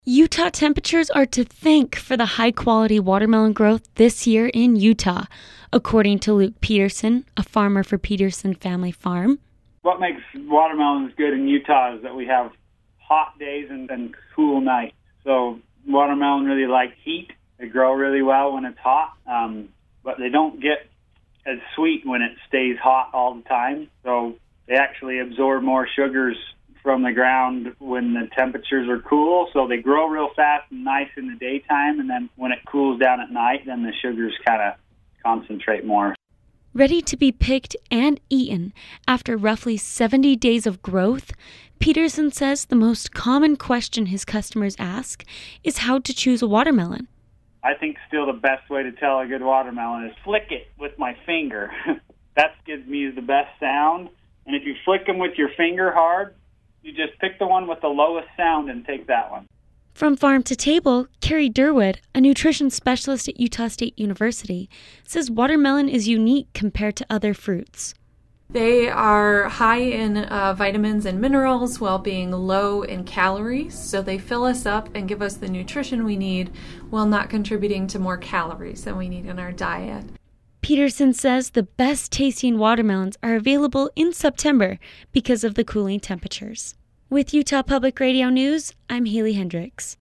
Utah temperatures are to thank for the high-quality watermelon growth this year in Utah, according to Luke Peterson, a farmer for Peterson Family Farm. What makes watermelons good in Utah is that we have hot days and cool nights. So watermelon really like heat. They grow really well when it's hot, but they don't get as sweet when it stays hot all the time. So they actually absorb more sugars from the ground when the temperatures are cool, so they grow real fast and nice in the daytime, and then when it cools down at night, then the sugars kind of concentrate more. Ready to be picked and eaten after roughly 70 days of growth, Peterson says the most common question his customers ask is how to choose a watermelon. I think still the best way to tell a good watermelon is flick it with my finger. That gives me the best sound, and if you flick them with your finger hard, you just pick the one with the lowest sound and take that one. From farm to table, Carrie Durwood, a nutrition specialist at Utah State University, says watermelon is unique compared to other fruits. They are high in vitamins and minerals while being low in calories, so they fill us up and give us the nutrition we need while not contributing to more calories than we need in our diet. Peterson says the best tasting watermelons are available in September because of the cooling temperatures. With Utah Public Radio News, I'm Haley Hendricks.